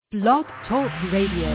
Blog Talk Radio.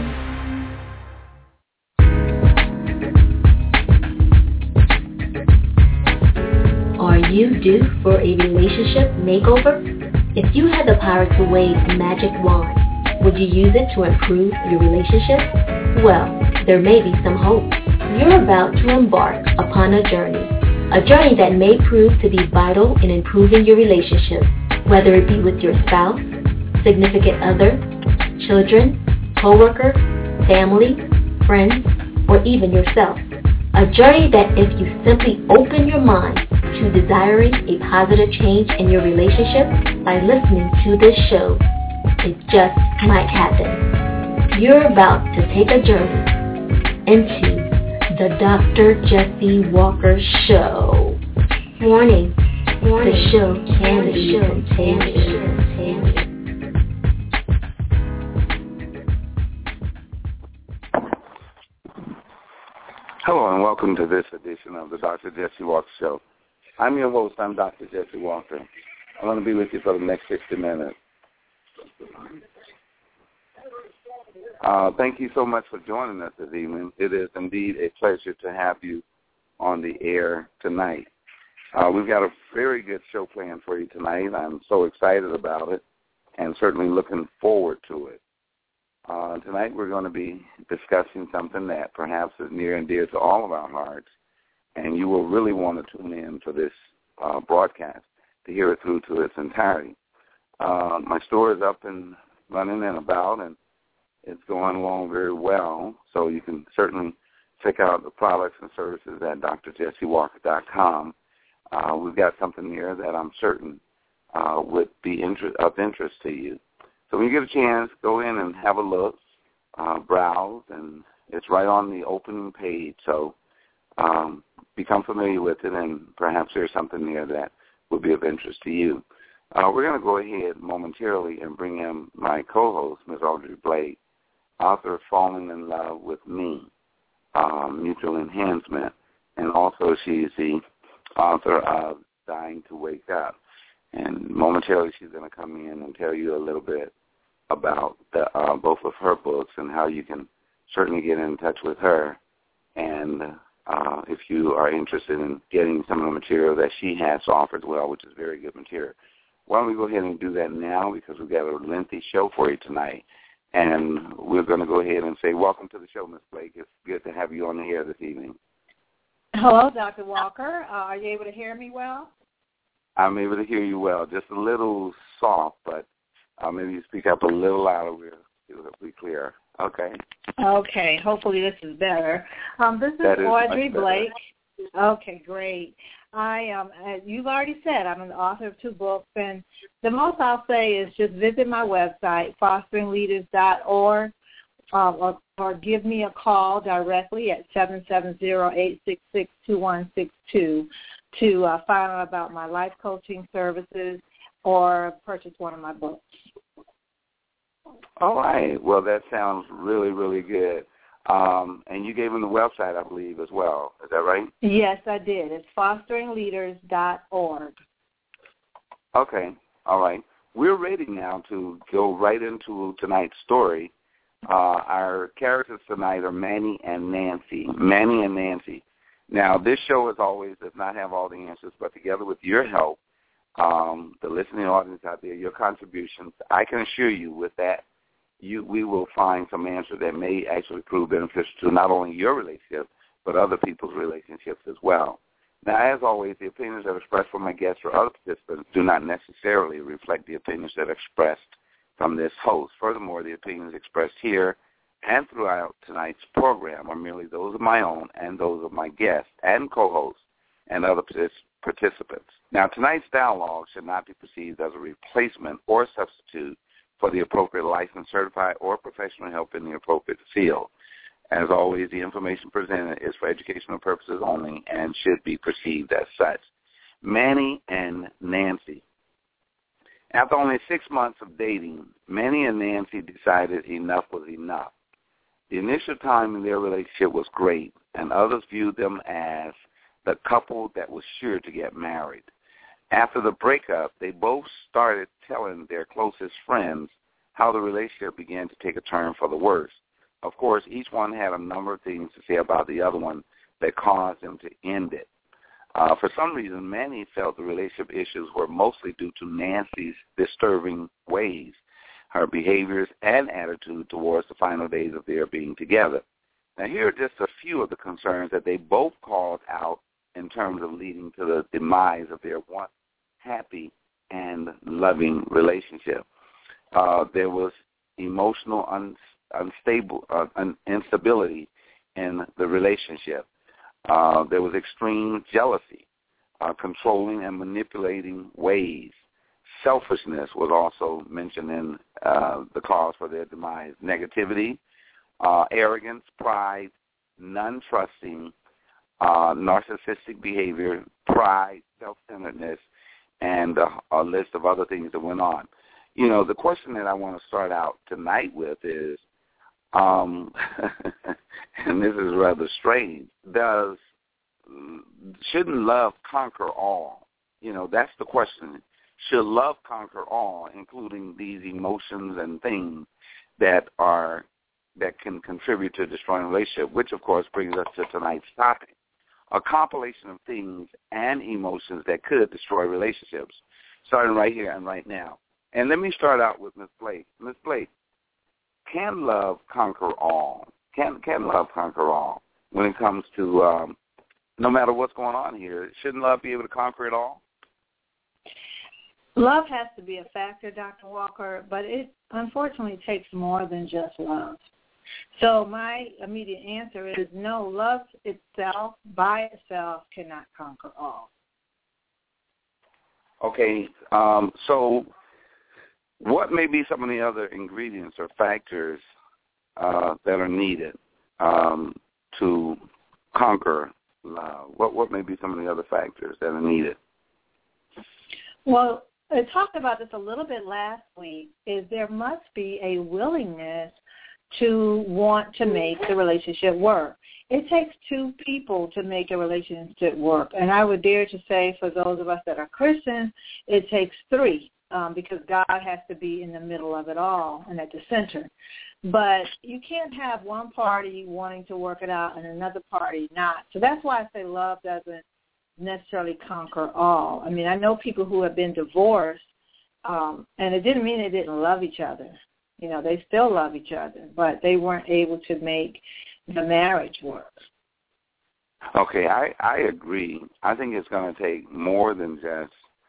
Are you due for a relationship makeover? If you had the power to wave a magic wand, would you use it to improve your relationship? Well, there may be some hope. You're about to embark upon a journey that may prove to be vital in improving your relationship, whether it be with your spouse, significant other, children, co-worker, family, friends, or even yourself. A journey that if you simply open your mind to desiring a positive change in your relationship by listening to this show, it just might happen. You're about to take a journey into the Dr. Jesse Walker Show. Warning, the show can be contagious. Hello and welcome to this edition of the Dr. Jesse Walker Show. I'm your host. I'm Dr. Jesse Walker. I'm going to be with you for the next 60 minutes. Thank you so much for joining us this evening. It is indeed a pleasure to have you on the air tonight. We've got a very good show planned for you tonight. I'm so excited about it and certainly looking forward to it. Tonight we're going to be discussing something that perhaps is near and dear to all of our hearts, and you will really want to tune in for this broadcast to hear it through to its entirety. My store is up and running and about, and it's going along very well, so you can certainly check out the products and services at drjessewalker.com. We've got something here that I'm certain would be of interest to you. So when you get a chance, go in and have a look, browse, and it's right on the opening page. So become familiar with it, and perhaps there's something there that would be of interest to you. We're going to go ahead momentarily and bring in my co-host, Ms. Audrey Blake, author of Falling in Love with Me, Mutual Enhancement, and also she's the author of Dying to Wake Up. And momentarily she's going to come in and tell you a little bit about both of her books and how you can certainly get in touch with her. And if you are interested in getting some of the material that she has to offer as well, which is very good material. Why don't we go ahead and do that now, because we've got a lengthy show for you tonight. And we're going to go ahead and say welcome to the show, Ms. Blake. It's good to have you on the air this evening. Hello, Dr. Walker. Are you able to hear me well? I'm able to hear you well, just a little soft, but maybe you speak up a little louder. It'll be clear. Okay. Okay. Hopefully this is better. This is Audrey Blake. Okay, great. I am, as you've already said, I'm an author of 2 books, and the most I'll say is just visit my website, fosteringleaders.org, or give me a call directly at 770-866-2162 to find out about my life coaching services or purchase one of my books. All right. Well, that sounds really, really good. And you gave them the website, I believe, as well. Is that right? Yes, I did. It's fosteringleaders.org. Okay. All right. We're ready now to go right into tonight's story. Our characters tonight are Manny and Nancy. Manny and Nancy. Now, this show, as always, does not have all the answers, but together with your help, the listening audience out there, your contributions, I can assure you with that, we will find some answers that may actually prove beneficial to not only your relationship, but other people's relationships as well. Now, as always, the opinions that are expressed from my guests or other participants do not necessarily reflect the opinions that are expressed from this host. Furthermore, the opinions expressed here and throughout tonight's program are merely those of my own and those of my guests and co-hosts and other participants. Now, tonight's dialogue should not be perceived as a replacement or substitute for the appropriate licensed, certified, or professional help in the appropriate field. As always, the information presented is for educational purposes only and should be perceived as such. Manny and Nancy. After only 6 months of dating, Manny and Nancy decided enough was enough. The initial time in their relationship was great, and others viewed them as the couple that was sure to get married. After the breakup, they both started telling their closest friends how the relationship began to take a turn for the worse. Of course, each one had a number of things to say about the other one that caused them to end it. For some reason, many felt the relationship issues were mostly due to Nancy's disturbing ways, her behaviors and attitude towards the final days of their being together. Now, here are just a few of the concerns that they both called out in terms of leading to the demise of their once happy and loving relationship. There was emotional instability in the relationship. There was extreme jealousy, controlling and manipulating ways. Selfishness was also mentioned in the cause for their demise. Negativity, arrogance, pride, non-trusting, narcissistic behavior, pride, self-centeredness, and a list of other things that went on. You know, the question that I want to start out tonight with is, and this is rather strange, shouldn't love conquer all? You know, that's the question. Should love conquer all, including these emotions and things that can contribute to destroying a relationship, which, of course, brings us to tonight's topic, a compilation of things and emotions that could destroy relationships, starting right here and right now. And let me start out with Ms. Blake. Ms. Blake, can love conquer all? Can love conquer all when it comes to no matter what's going on here? Shouldn't love be able to conquer it all? Love has to be a factor, Dr. Walker, but it unfortunately takes more than just love. So my immediate answer is no, love itself, by itself, cannot conquer all. Okay, so what may be some of the other ingredients or factors that are needed to conquer love? What may be some of the other factors that are needed? Well, I talked about this a little bit last week, is there must be a willingness to want to make the relationship work. It takes two people to make a relationship work. And I would dare to say for those of us that are Christians, it takes three because God has to be in the middle of it all and at the center. But you can't have one party wanting to work it out and another party not. So that's why I say love doesn't necessarily conquer all. I mean, I know people who have been divorced, and it didn't mean they didn't love each other. You know, they still love each other, but they weren't able to make the marriage work. Okay, I agree. I think it's going to take more than just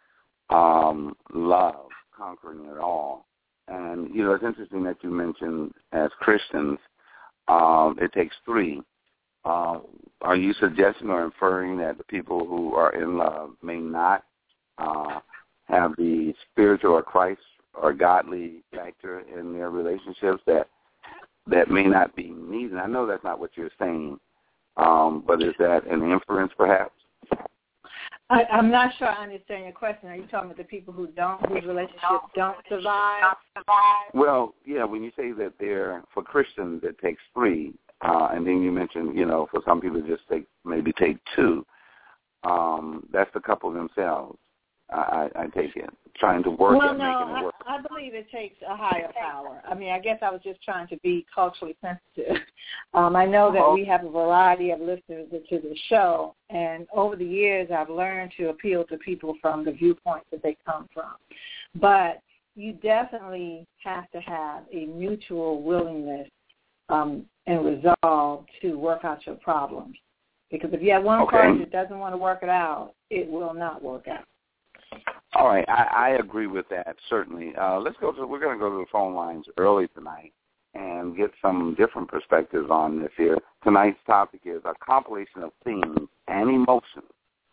love conquering it all. And, you know, it's interesting that you mentioned as Christians, it takes three. Are you suggesting or inferring that the people who are in love may not have the spiritual or Christ or godly factor in their relationships that may not be needed? I know that's not what you're saying, but is that an inference perhaps? I'm not sure I understand your question. Are you talking about the people whose relationships don't survive? Well, yeah, when you say that for Christians it takes three, and then you mentioned, you know, for some people just maybe take two, that's the couple themselves. I take it, trying to work at making it work. I believe it takes a higher power. I mean, I guess I was just trying to be culturally sensitive. I know that we have a variety of listeners to the show, and over the years I've learned to appeal to people from the viewpoints that they come from. But you definitely have to have a mutual willingness and resolve to work out your problems. Because if you have one party that doesn't want to work it out, it will not work out. All right, I agree with that, certainly. We're going to go to the phone lines early tonight and get some different perspectives on this here. Tonight's topic is a compilation of things and emotions,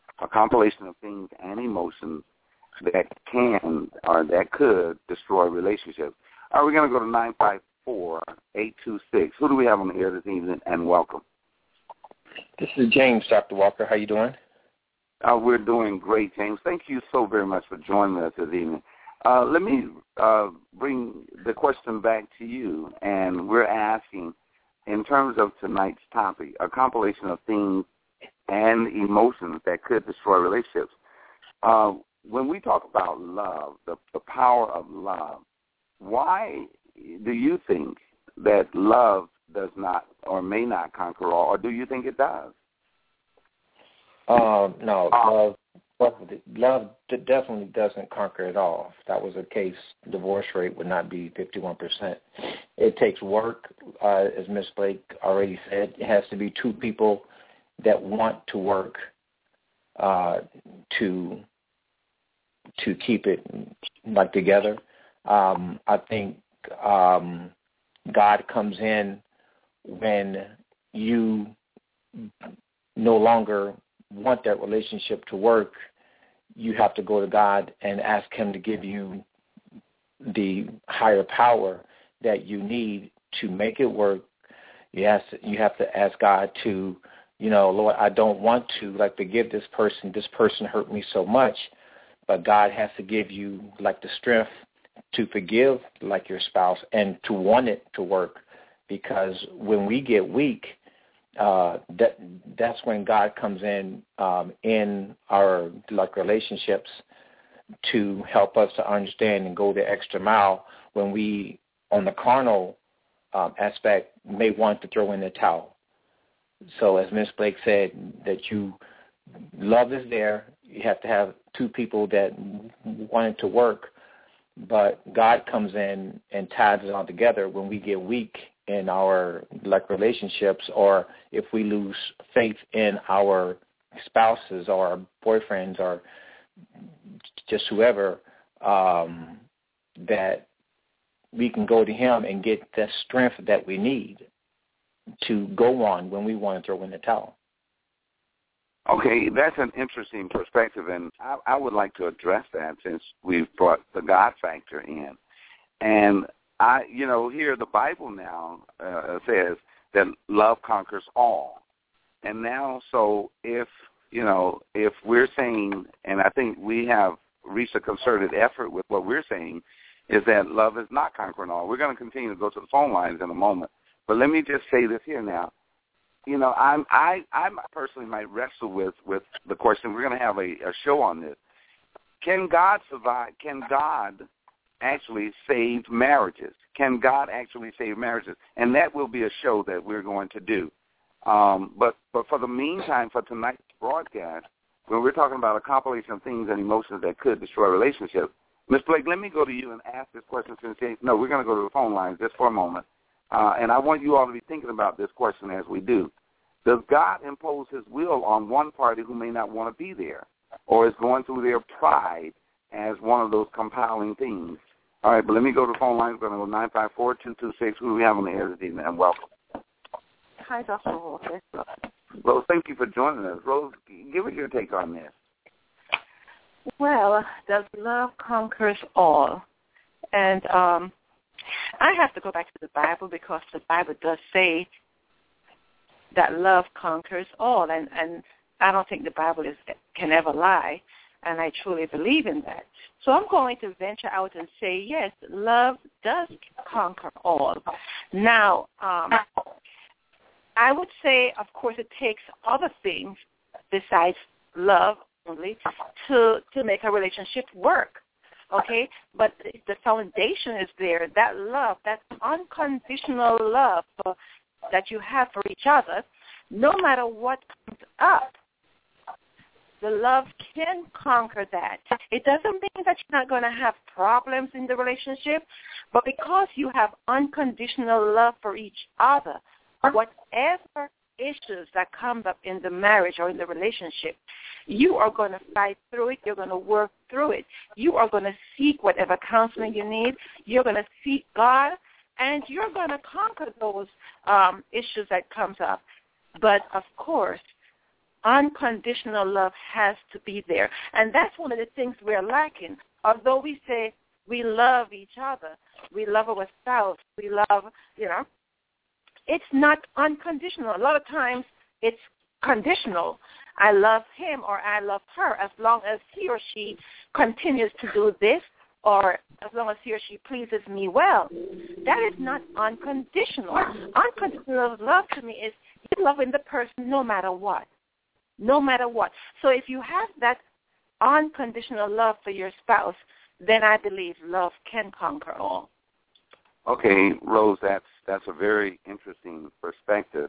that can or that could destroy relationships. All right, we're going to go to 954-826. Who do we have on the air this evening, and welcome? This is James, Dr. Walker. How you doing? We're doing great, James. Thank you so very much for joining us this evening. Let me bring the question back to you, and we're asking, in terms of tonight's topic, a compilation of things and emotions that could destroy relationships. When we talk about love, the power of love, why do you think that love does not or may not conquer all, or do you think it does? No, love definitely doesn't conquer it all. If that was the case, divorce rate would not be 51%. It takes work, as Ms. Blake already said. It has to be two people that want to work to keep it together. I think God comes in when you no longer want that relationship to work. You have to go to God and ask him to give you the higher power that you need to make it work. You have to ask God to, Lord, I don't want to forgive this person. This person hurt me so much. But God has to give you the strength to forgive your spouse and to want it to work, because when we get weak, that's when God comes in our relationships to help us to understand and go the extra mile when we, on the carnal aspect, may want to throw in the towel. So as Ms. Blake said, that love is there. You have to have two people that want it to work, but God comes in and ties it all together when we get weak in our relationships, or if we lose faith in our spouses or our boyfriends or just whoever, that we can go to him and get the strength that we need to go on when we want to throw in the towel. Okay, that's an interesting perspective, and I would like to address that since we've brought the God factor in. And here the Bible now says that love conquers all. And now, so if we're saying, and I think we have reached a concerted effort with what we're saying, is that love is not conquering all. We're going to continue to go to the phone lines in a moment. But let me just say this here now. I personally might wrestle with the question. We're going to have a show on this. Can God survive? Can God actually save marriages? Can God actually save marriages? And that will be a show that we're going to do. But for the meantime, for tonight's broadcast, when we're talking about a compilation of things and emotions that could destroy relationships, Ms. Blake, let me go to you and ask this question. No, we're going to go to the phone lines just for a moment. And I want you all to be thinking about this question as we do. Does God impose his will on one party who may not want to be there, or is going through their pride as one of those compiling things? All right, but let me go to the phone line. We're going to go 954-226. Who do we have on the air this evening? And welcome. Hi, Dr. Walker. Rose, thank you for joining us. Rose, give us your take on this. Well, does love conquers all? And I have to go back to the Bible, because the Bible does say that love conquers all, and I don't think the Bible can ever lie, and I truly believe in that. So I'm going to venture out and say, yes, love does conquer all. Now, I would say, of course, it takes other things besides love only to make a relationship work. Okay, but the foundation is there. That love, that unconditional love that you have for each other, no matter what comes up, the love can conquer that. It doesn't mean that you're not going to have problems in the relationship, but because you have unconditional love for each other, whatever issues that come up in the marriage or in the relationship, you are going to fight through it. You're going to work through it. You are going to seek whatever counseling you need. You're going to seek God, and you're going to conquer those issues that comes up. But, of course, unconditional love has to be there. And that's one of the things we're lacking. Although we say we love each other, we love our spouse, we love, it's not unconditional. A lot of times it's conditional. I love him or I love her as long as he or she continues to do this, or as long as he or she pleases me well. That is not unconditional. Unconditional love to me is you loving the person no matter what. No matter what. So if you have that unconditional love for your spouse, then I believe love can conquer all. Okay, Rose, that's a very interesting perspective.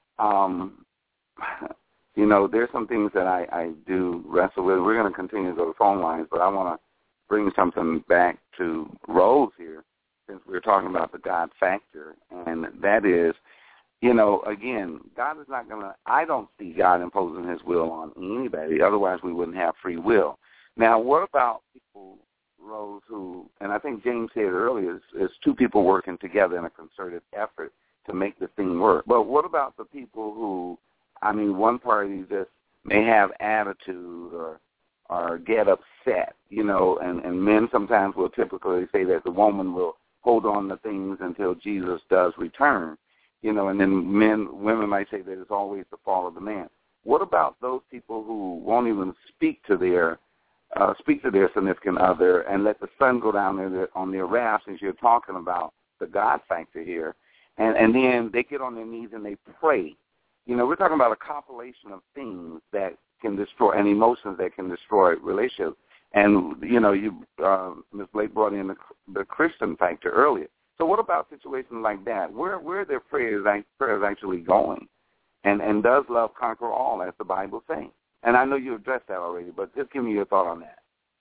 You know, there's some things that I do wrestle with. We're going to continue to go to phone lines, but I want to bring something back to Rose here, since we're talking about the God factor, and that is, you know, again, God is not going to, I don't see God imposing his will on anybody, otherwise we wouldn't have free will. Now, what about people, Rose, who, and I think James said earlier, is two people working together in a concerted effort to make the thing work. But what about the people who, I mean, one party just may have attitude or get upset, you know, and men sometimes will typically say that the woman will hold on to things until Jesus does return, you know, and then women might say that it's always the fault of the man. What about those people who won't even speak to their significant other and let the sun go down on their wrath, since you're talking about the God factor here, and then they get on their knees and they pray? You know, we're talking about a compilation of things that can destroy, and emotions that can destroy relationships. And, you know, Ms. Blake brought in the Christian factor earlier. So what about situations like that? Where are their prayers actually going? And does love conquer all, as the Bible says? And I know you addressed that already, but just give me your thought on that.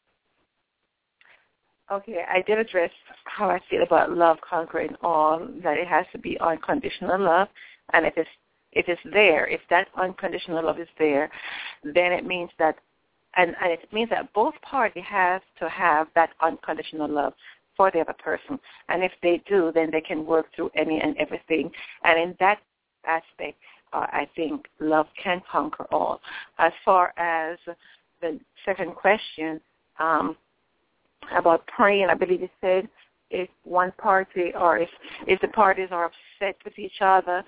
Okay, I did address how I feel about love conquering all, that it has to be unconditional love. And if it's there, if that unconditional love is there, then it means that, and it means that both parties have to have that unconditional love for the other person. And if they do, then they can work through any and everything. And in that aspect, I think love can conquer all. As far as the second question about praying, I believe it said if one party or if the parties are upset with each other,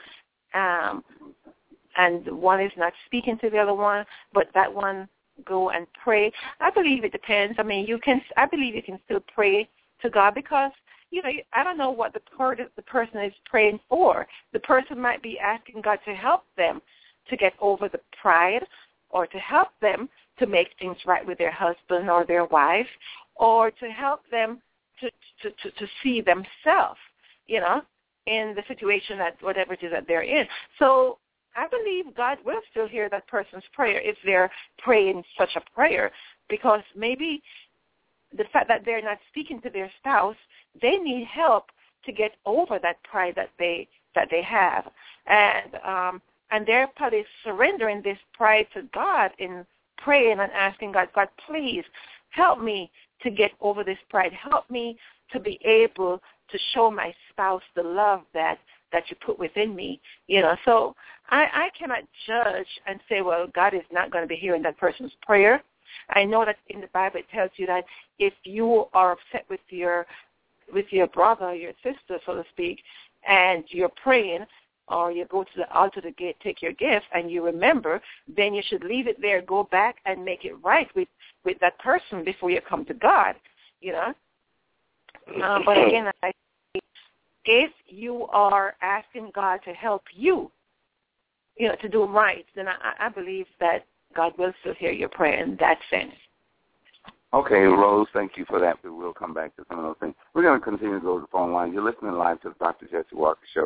and one is not speaking to the other one, but that one go and pray. I believe it depends. I mean, I believe you can still pray to God, because, you know, I don't know what the person is praying for. The person might be asking God to help them to get over the pride, or to help them to make things right with their husband or their wife, or to help them to see themselves, you know, in the situation that whatever it is that they're in. So I believe God will still hear that person's prayer if they're praying such a prayer, because maybe the fact that they're not speaking to their spouse, they need help to get over that pride that they have, and they're probably surrendering this pride to God in praying and asking God, please help me to get over this pride. Help me to be able to show my spouse the love that you put within me, you know. So I cannot judge and say, well, God is not going to be hearing that person's prayer. I know that in the Bible it tells you that if you are upset with your brother or your sister, so to speak, and you're praying, or you go to the altar to take your gift, and you remember, then you should leave it there, go back and make it right with that person before you come to God, you know. But again, if you are asking God to help you, you know, to do right, then I believe that God will still hear your prayer in that sense. Okay, Rose, thank you for that. We'll come back to some of those things. We're going to continue to go to the phone line. You're listening live to the Dr. Jesse Walker Show,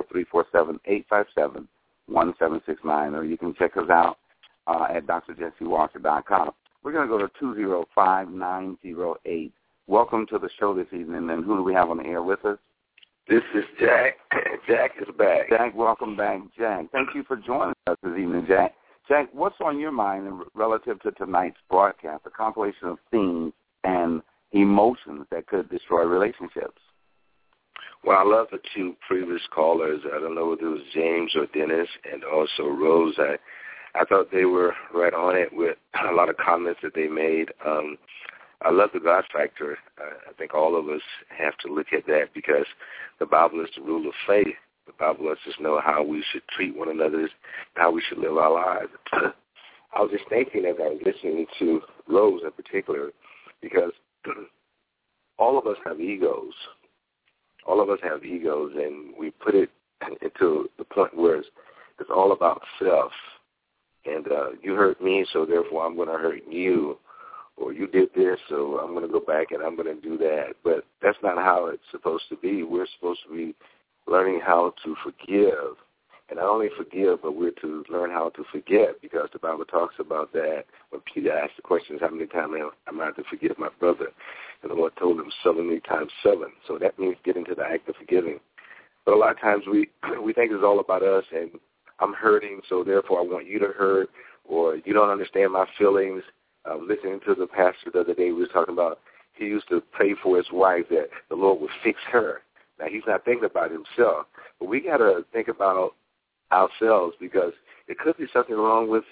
347-857-1769, or you can check us out at drjessewalker.com. We're going to go to 205-908. Welcome to the show this evening, and who do we have on the air with us? This is Jack. Jack is back. Jack, welcome back, Jack. Thank you for joining us this evening, Jack. Jack, what's on your mind relative to tonight's broadcast, a compilation of themes and emotions that could destroy relationships? Well, I love the two previous callers. I don't know whether it was James or Dennis, and also Rose. I thought they were right on it with a lot of comments that they made. I love the God factor. I think all of us have to look at that, because the Bible is the rule of faith. The Bible lets us know how we should treat one another, how we should live our lives. I was just thinking as I was listening to Rose in particular, because all of us have egos. All of us have egos, and we put it into the point where it's all about self. And you hurt me, so therefore I'm going to hurt you. or you did this, so I'm going to go back and I'm going to do that. But that's not how it's supposed to be. We're supposed to be learning how to forgive. And not only forgive, but we're to learn how to forget, because the Bible talks about that when Peter asked the question, how many times am I to forgive my brother? And the Lord told him 70 times 7. So that means get into the act of forgiving. But a lot of times we think it's all about us, and I'm hurting, so therefore I want you to hurt, or you don't understand my feelings. Listening to the pastor the other day, we were talking about he used to pray for his wife that the Lord would fix her. Now, he's not thinking about himself, but we got to think about ourselves, because it could be something wrong with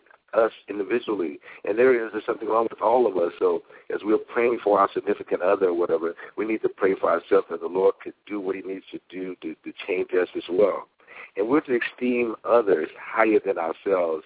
us individually, and there's something wrong with all of us. So as we're praying for our significant other or whatever, we need to pray for ourselves that the Lord could do what he needs to do to change us as well. And we're to esteem others higher than ourselves.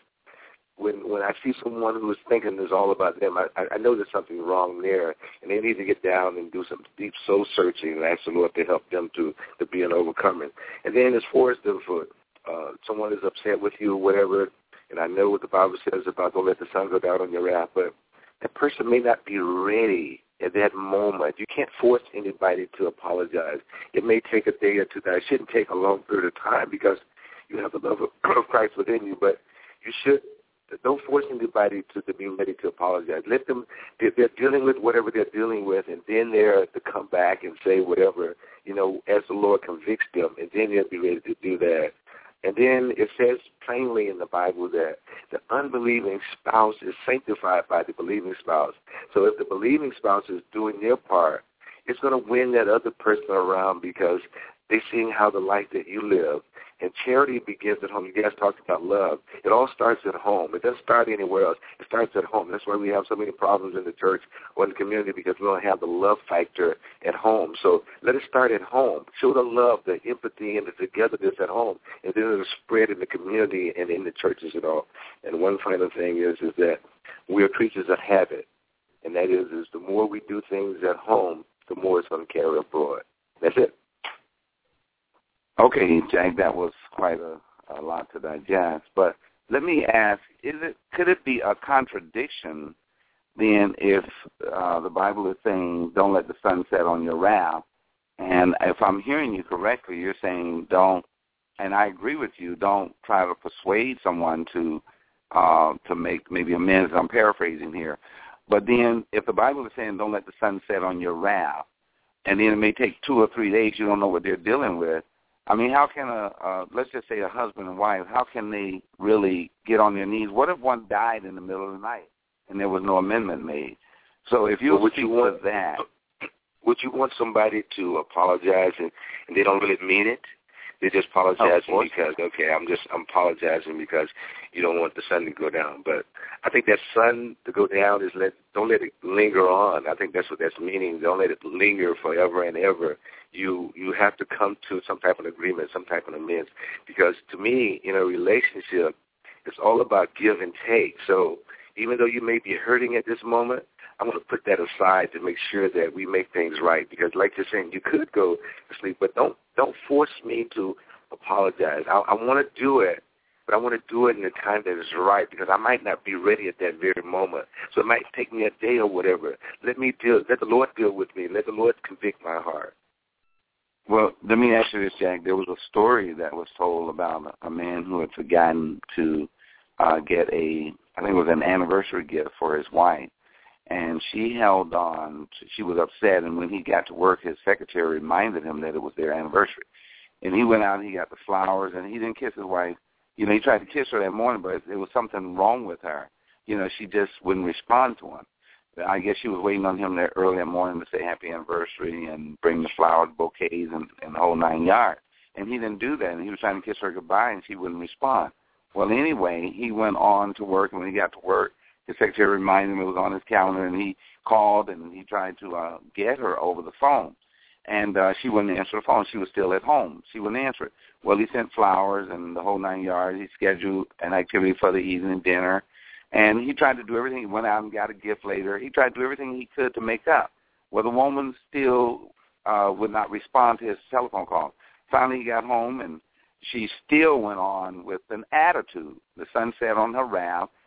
When I see someone who is thinking it's all about them, I know there's something wrong there, and they need to get down and do some deep soul searching and ask the Lord to help them to be an overcomer. And then as far as someone is upset with you or whatever, and I know what the Bible says about don't let the sun go down on your wrath, but that person may not be ready at that moment. You can't force anybody to apologize. It may take a day or two. It shouldn't take a long period of time, because you have the love of Christ within you, but you should. Don't force anybody to be ready to apologize. Let them, they're dealing with whatever they're dealing with, and then they're to come back and say whatever, as the Lord convicts them, and then they'll be ready to do that. And then it says plainly in the Bible that the unbelieving spouse is sanctified by the believing spouse. So if the believing spouse is doing their part, it's going to win that other person around, because they're seeing how the life that you live. And charity begins at home. You guys talked about love. It all starts at home. It doesn't start anywhere else. It starts at home. That's why we have so many problems in the church or in the community, because we don't have the love factor at home. So let it start at home. Show the love, the empathy, and the togetherness at home. And then it'll spread in the community and in the churches and all. And one final thing is that we are creatures of habit. And that is the more we do things at home, the more it's going to carry abroad. That's it. Okay, Jack, that was quite a lot to digest. But let me ask, could it be a contradiction then if the Bible is saying don't let the sun set on your wrath, and if I'm hearing you correctly, you're saying don't, and I agree with you, don't try to persuade someone to make maybe amends. I'm paraphrasing here. But then if the Bible is saying don't let the sun set on your wrath, and then it may take 2 or 3 days, you don't know what they're dealing with, I mean, how can let's just say a husband and wife, how can they really get on their knees? What if one died in the middle of the night and there was no amendment made? So if you would that. Would you want somebody to apologize and they don't really mean it? They're just apologizing because, I'm apologizing because you don't want the sun to go down. But I think that sun to go down is don't let it linger on. I think that's what that's meaning. Don't let it linger forever and ever. You have to come to some type of agreement, some type of amends. Because to me, in a relationship, it's all about give and take. So even though you may be hurting at this moment, I'm going to put that aside to make sure that we make things right. Because like you're saying, you could go to sleep, but don't force me to apologize. I want to do it, but I want to do it in the time that is right, because I might not be ready at that very moment. So it might take me a day or whatever. Let the Lord deal with me. Let the Lord convict my heart. Well, let me ask you this, Jack. There was a story that was told about a man who had forgotten to get I think it was an anniversary gift for his wife. And she held on. She was upset, and when he got to work, his secretary reminded him that it was their anniversary. And he went out and he got the flowers, and he didn't kiss his wife. He tried to kiss her that morning, but there was something wrong with her. She just wouldn't respond to him. I guess she was waiting on him there early in the morning to say happy anniversary and bring the flower bouquets and the whole 9 yards. And he didn't do that, and he was trying to kiss her goodbye, and she wouldn't respond. Well, anyway, he went on to work, and when he got to work, his secretary reminded him it was on his calendar, and he called and he tried to get her over the phone. And she wouldn't answer the phone. She was still at home. She wouldn't answer it. Well, he sent flowers and the whole 9 yards. He scheduled an activity for the evening dinner. And he tried to do everything. He went out and got a gift later. He tried to do everything he could to make up. Well, the woman still would not respond to his telephone call. Finally, he got home, and she still went on with an attitude. The sun set on her wrath,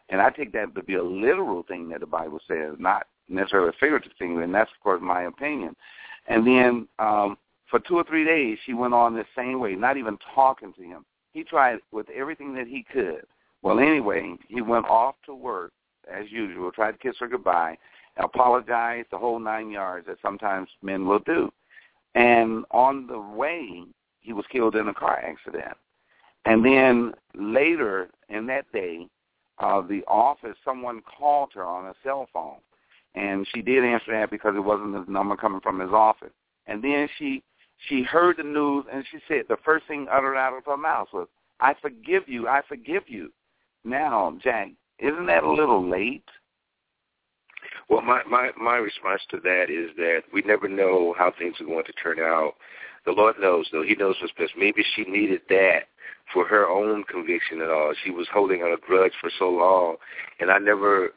And I take that to be a literal thing that the Bible says, not necessarily a figurative thing, and that's, of course, my opinion. And then for 2 or 3 days, she went on the same way, not even talking to him. He tried with everything that he could. Well, anyway, he went off to work, as usual, tried to kiss her goodbye, apologized, the whole 9 yards that sometimes men will do. And on the way, he was killed in a car accident. And then later in that day, the office, someone called her on a cell phone. And she did answer that because it wasn't the number coming from his office. And then she heard the news, and she said the first thing uttered out of her mouth was, I forgive you, I forgive you. Now, Jack, isn't that a little late? Well, my response to that is that we never know how things are going to turn out. The Lord knows, though. He knows what's best. Maybe she needed that for her own conviction and all. She was holding on a grudge for so long, and I never,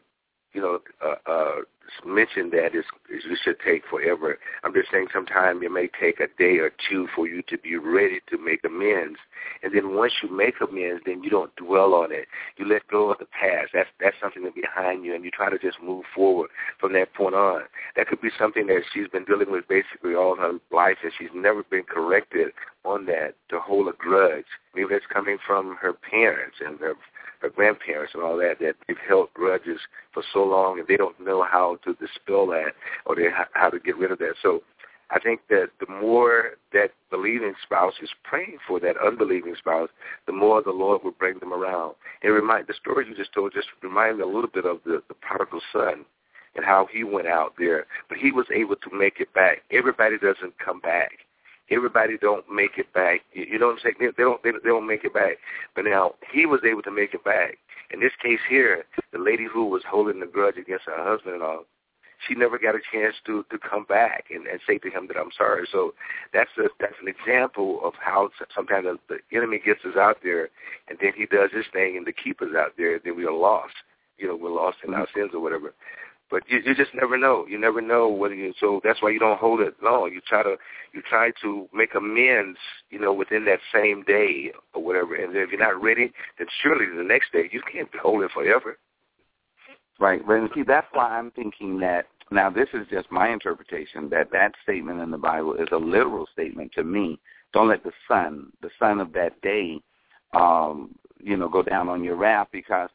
mentioned that it should take forever. I'm just saying sometimes it may take a day or two for you to be ready to make amends. And then once you make amends, then you don't dwell on it. You let go of the past. That's something that's behind you, and you try to just move forward from that point on. That could be something that she's been dealing with basically all her life, and she's never been corrected on that, to hold a grudge. Maybe that's coming from her parents and her grandparents and all that they've held grudges for so long, and they don't know how to dispel that or how to get rid of that. So I think that the more that believing spouse is praying for that unbelieving spouse, the more the Lord will bring them around. And the story you just told just reminded me a little bit of the prodigal son and how he went out there, but he was able to make it back. Everybody doesn't come back. Everybody don't make it back. You know what I'm saying? They don't make it back. But now he was able to make it back. In this case here, the lady who was holding the grudge against her husband and all, she never got a chance to come back and say to him that I'm sorry. So that's an example of how sometimes the enemy gets us out there, and then he does his thing and to keep us out there. Then we are lost. We're lost in our sins or whatever. But you just never know. You never know whether so that's why you don't hold it long. You try to make amends, within that same day or whatever. And if you're not ready, then surely the next day you can't hold it forever. Right. But see, that's why I'm thinking that now this is just my interpretation that statement in the Bible is a literal statement to me. Don't let the sun of that day, go down on your wrath, because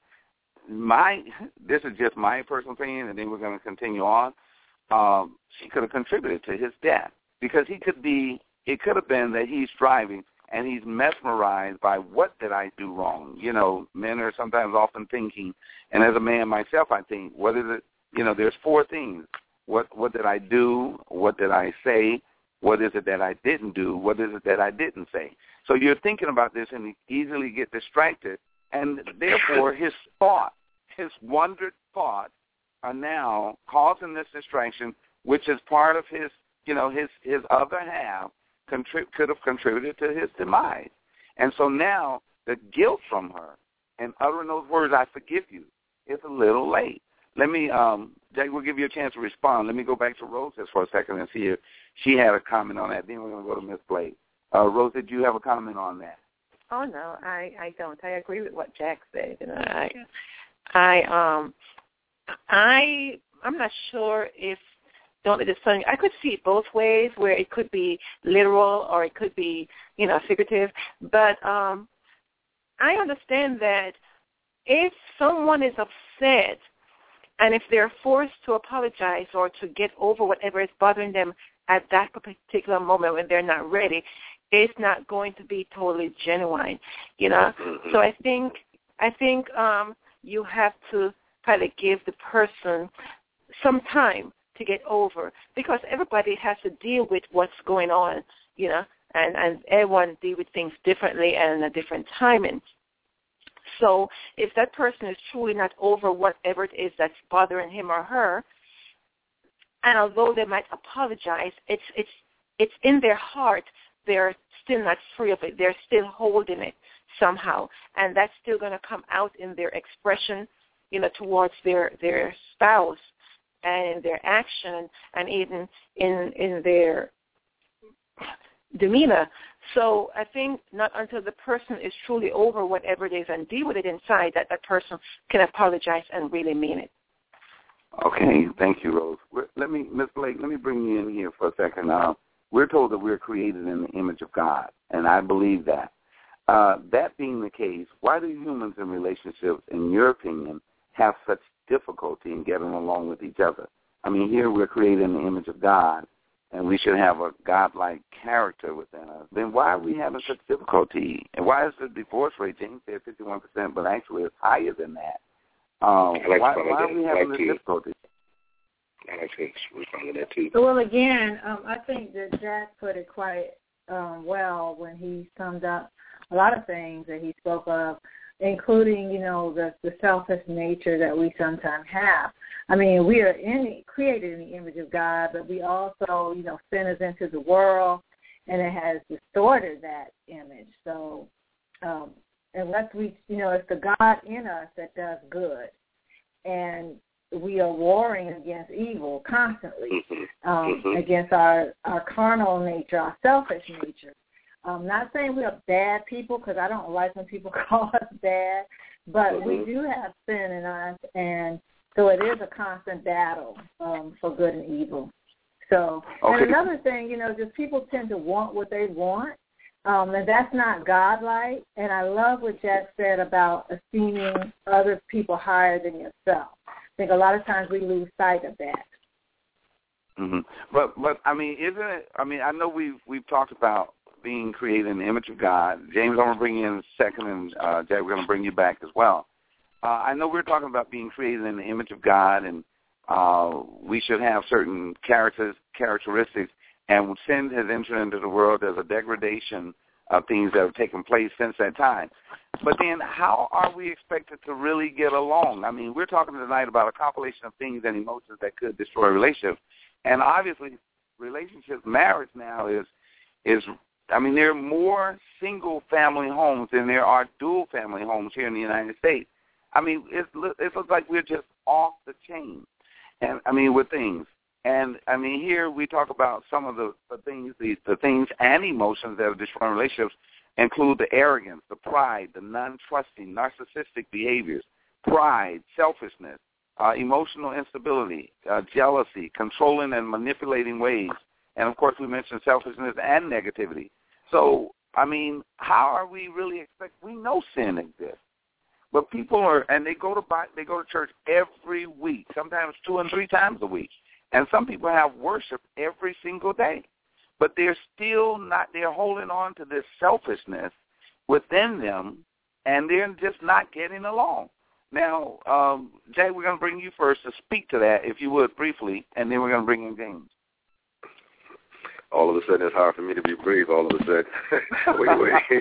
this is just my personal opinion, and then we're going to continue on. She could have contributed to his death, because it could have been that he's driving and he's mesmerized by what did I do wrong. Men are sometimes often thinking, and as a man myself, I think, what is it? There's 4 things. What did I do? What did I say? What is it that I didn't do? What is it that I didn't say? So you're thinking about this and you easily get distracted. And therefore, his wondered thoughts are now causing this distraction, which is part of his other half could have contributed to his demise. And so now the guilt from her and uttering those words, I forgive you, is a little late. Let me, Jay, we'll give you a chance to respond. Let me go back to Rose just for a second and see if she had a comment on that. Then we're going to go to Ms. Blake. Rose, did you have a comment on that? Oh, no, I don't. I agree with what Jack said. I'm not sure if don't let the sun. I could see it both ways, where it could be literal or it could be, figurative. But I understand that if someone is upset and if they're forced to apologize or to get over whatever is bothering them at that particular moment when they're not ready, it's not going to be totally genuine, So I think you have to try to give the person some time to get over, because everybody has to deal with what's going on, and everyone deal with things differently and in a different timing. So if that person is truly not over whatever it is that's bothering him or her, and although they might apologize, it's in their heart, they're still not free of it. They're still holding it somehow, and that's still going to come out in their expression, towards their spouse, and in their action, and even in their demeanor. So I think not until the person is truly over whatever it is and deal with it inside that person can apologize and really mean it. Okay, thank you, Rose. Ms. Blake, let me bring you in here for a second. We're told that we're created in the image of God, and I believe that. That being the case, why do humans in relationships, in your opinion, have such difficulty in getting along with each other? I mean, here we're created in the image of God, and we should have a God-like character within us. Then why are we having such difficulty? And why is the divorce rate, James said 51%, but actually it's higher than that? Why are we having this difficulty? I like to respond to that too. Well, again, I think that Jack put it quite well when he summed up a lot of things that he spoke of, including, the selfish nature that we sometimes have. I mean, we are created in the image of God, but we also, sin is into the world, and it has distorted that image. So unless we, it's the God in us that does good, and we are warring against evil constantly, against our carnal nature, our selfish nature. I'm not saying we are bad people, because I don't like when people call us bad, but we do have sin in us, and so it is a constant battle for good and evil. So, and another thing, just people tend to want what they want, and that's not God-like. And I love what Jack said about esteeming other people higher than yourself. I think a lot of times we lose sight of that. Mm-hmm. But I mean, isn't it? I mean, I know we've talked about being created in the image of God. James, I'm going to bring you in a second, and Jack, we're going to bring you back as well. I know we're talking about being created in the image of God, and we should have certain characteristics, and sin has entered into the world. There's a degradation of things that have taken place since that time. But then how are we expected to really get along? I mean, we're talking tonight about a compilation of things and emotions that could destroy relationships. And obviously, marriage now is I mean, there are more single-family homes than there are dual-family homes here in the United States. I mean, it looks like we're just off the chain, and I mean, with things. And I mean, here we talk about some of the things, the things and emotions that are destroying relationships include the arrogance, the pride, the non-trusting, narcissistic behaviors, pride, selfishness, emotional instability, jealousy, controlling and manipulating ways, and of course we mentioned selfishness and negativity. So, I mean, how are we really we know sin exists. But people they go to church every week, sometimes 2 and 3 times a week. And some people have worship every single day. But they're holding on to this selfishness within them, and they're just not getting along. Now, Jay, we're going to bring you first to speak to that, if you would, briefly, and then we're going to bring in James. All of a sudden, it's hard for me to be brief. All of a sudden, wait.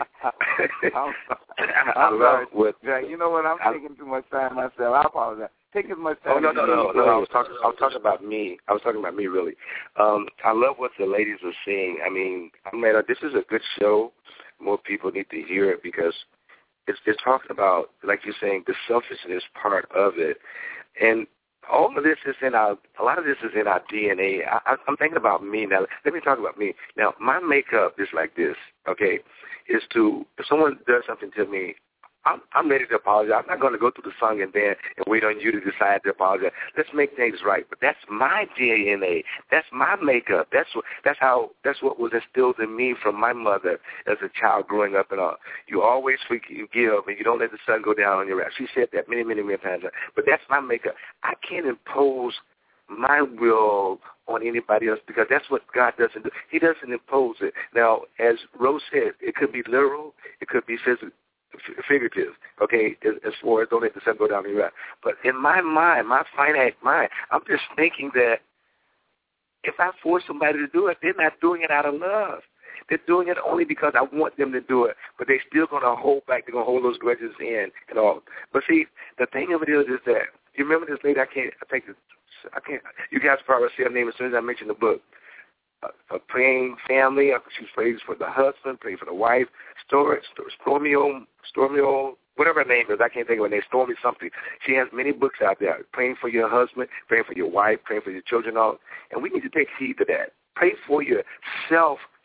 I'm sorry. Jack, you know what? I'm taking too much time myself. I apologize. Take as much time. No. I was talking about me. I was talking about me, really. I love what the ladies were saying. I mean, this is a good show. More people need to hear it because it's talking about, like you're saying, the selfishness part of it, and all of this is a lot of this is in our DNA. I'm thinking about me now. Let me talk about me. Now, my makeup is like this, okay, if someone does something to me, I'm ready to apologize. I'm not going to go through the song and dance and wait on you to decide to apologize. Let's make things right. But that's my DNA. That's my makeup. That's what was instilled in me from my mother as a child growing up. And you always forgive and you don't let the sun go down on your wrath. She said that many, many, many times. But that's my makeup. I can't impose my will on anybody else because that's what God doesn't do. He doesn't impose it. Now, as Rose said, it could be literal. It could be figurative, okay, as far as don't let the sun go down on your wrath. But in my mind, my finite mind, I'm just thinking that if I force somebody to do it, they're not doing it out of love. They're doing it only because I want them to do it, but they're still going to hold back. They're going to hold those grudges in and all. But see, the thing of it is that, you remember this lady, I can't, you guys probably see her name as soon as I mention the book. A praying family. She prays for the husband, prays for the wife. Stormio, whatever her name is, I can't think of her name. Stormy something. She has many books out there. Praying for your husband, praying for your wife, praying for your children, all. And we need to take heed to that. Pray for yourself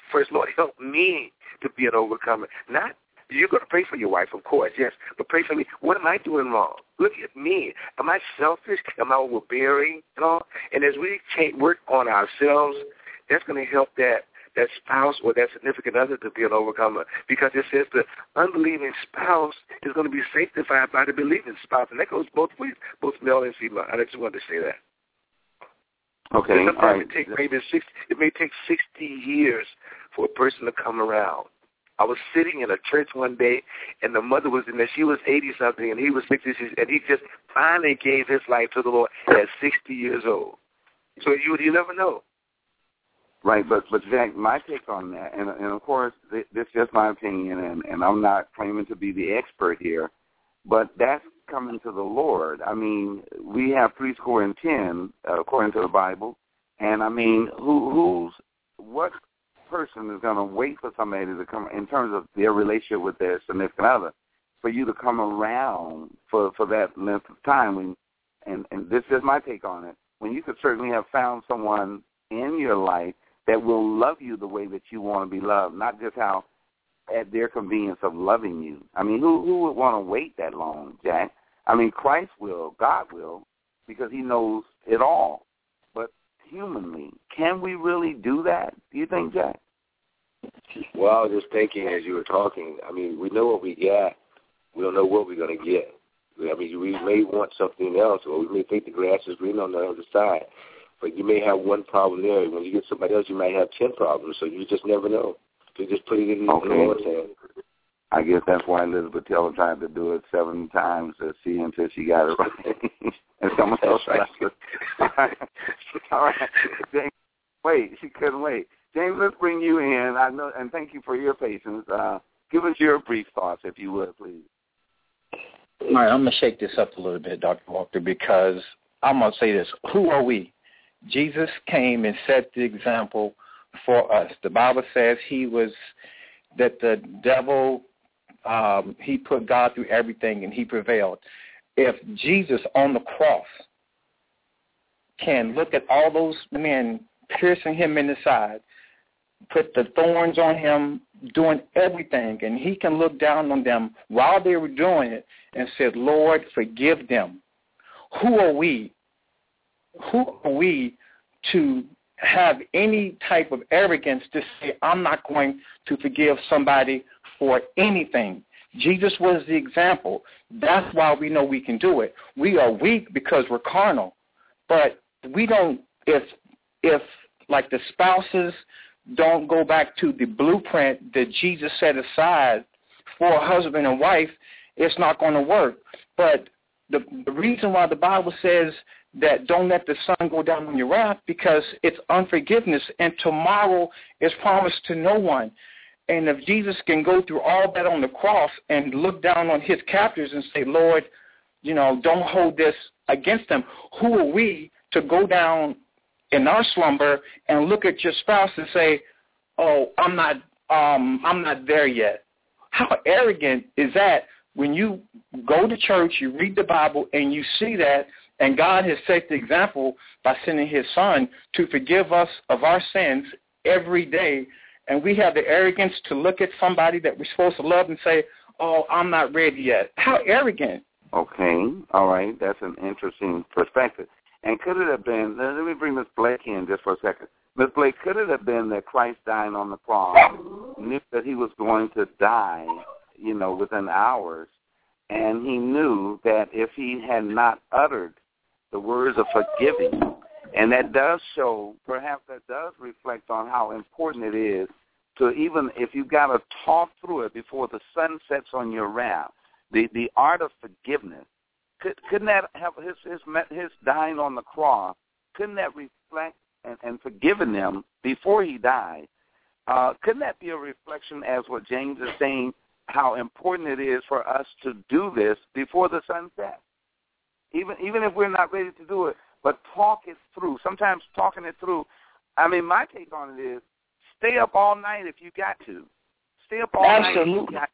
first, Lord, help me to be an overcomer. Not, you're going to pray for your wife, of course, yes, but pray for me. What am I doing wrong? Look at me. Am I selfish? Am I overbearing? You know? And as we work on ourselves, that's going to help that spouse or that significant other to be an overcomer, because it says the unbelieving spouse is going to be sanctified by the believing spouse, and that goes both ways, both male and female. I just wanted to say that. Okay. Sometimes it may take 60 years for a person to come around. I was sitting in a church one day, and the mother was in there. She was 80-something, and he was 60, and he just finally gave his life to the Lord at 60 years old. So you never know. Right, but Jack, my take on that, and of course, this is just my opinion, and I'm not claiming to be the expert here, but that's coming to the Lord. I mean, we have 70, according to the Bible, and I mean, what person is going to wait for somebody to come, in terms of their relationship with their significant other, for you to come around for that length of time? And this is my take on it. When you could certainly have found someone in your life that will love you the way that you want to be loved, not just how at their convenience of loving you. I mean, who would want to wait that long, Jack? I mean, Christ will, God will, because he knows it all. But humanly, can we really do that, do you think, Jack? Well, I was just thinking as you were talking, I mean, we know what we got. We don't know what we're going to get. I mean, we may want something else, or we may think the grass is green on the other side. But you may have one problem there. When you get somebody else, you might have 10 problems. So you just never know. So just put it in the Lord's hand. I guess that's why Elizabeth Taylor tried to do it 7 times to see until she got it right. And someone else tried to. All right. James, wait, she couldn't wait. James, let's bring you in. I know, and thank you for your patience. Give us your brief thoughts, if you would, please. All right, I'm going to shake this up a little bit, Dr. Walker, because I'm going to say this. Who are we? Jesus came and set the example for us. The Bible says that the devil, he put God through everything and he prevailed. If Jesus on the cross can look at all those men piercing him in the side, put the thorns on him, doing everything, and he can look down on them while they were doing it and said, Lord, forgive them. Who are we? Who are we to have any type of arrogance to say, I'm not going to forgive somebody for anything? Jesus was the example. That's why we know we can do it. We are weak because we're carnal. But we don't, if like the spouses don't go back to the blueprint that Jesus set aside for a husband and wife, it's not going to work. But the reason why the Bible says that don't let the sun go down on your wrath, because it's unforgiveness, and tomorrow is promised to no one. And if Jesus can go through all that on the cross and look down on his captors and say, Lord, don't hold this against them, who are we to go down in our slumber and look at your spouse and say, oh, I'm not there yet? How arrogant is that when you go to church, you read the Bible, and you see that, and God has set the example by sending his son to forgive us of our sins every day, and we have the arrogance to look at somebody that we're supposed to love and say, oh, I'm not ready yet. How arrogant. Okay, all right, that's an interesting perspective. And could it have been, let me bring Ms. Blake in just for a second. Ms. Blake, could it have been that Christ dying on the cross knew that he was going to die, within hours, and he knew that if he had not uttered the words of forgiving, and that does show, perhaps that does reflect on how important it is to, even if you've got to talk through it before the sun sets on your wrath, the art of forgiveness. Couldn't that have his dying on the cross? Couldn't that reflect and forgiving them before he died? Couldn't that be a reflection, as what James is saying, how important it is for us to do this before the sun sets? Even if we're not ready to do it, but talk it through. Sometimes talking it through. I mean, my take on it is stay up all night if you got to. Stay up all night if you got to.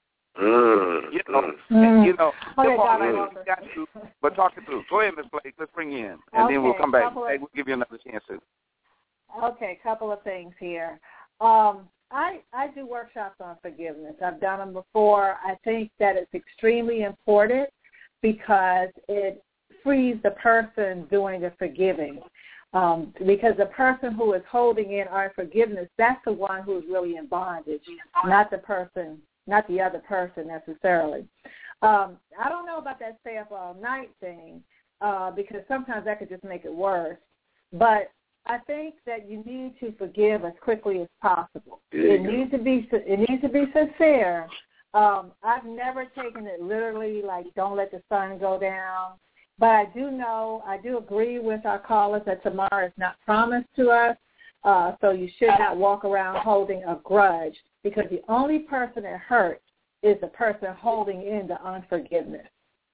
But talk it through. Go ahead, Ms. Blake. Let's bring you in, and then we'll come back. We'll give you another chance to. Okay, couple of things here. I do workshops on forgiveness. I've done them before. I think that it's extremely important because it frees the person doing the forgiving. Because the person who is holding in unforgiveness, that's the one who's really in bondage, not the person, not the other person necessarily. I don't know about that stay up all night thing because sometimes that could just make it worse. But I think that you need to forgive as quickly as possible. It needs to be sincere. I've never taken it literally, like don't let the sun go down. But I do agree with our callers that tomorrow is not promised to us, so you should not walk around holding a grudge because the only person that hurts is the person holding in the unforgiveness.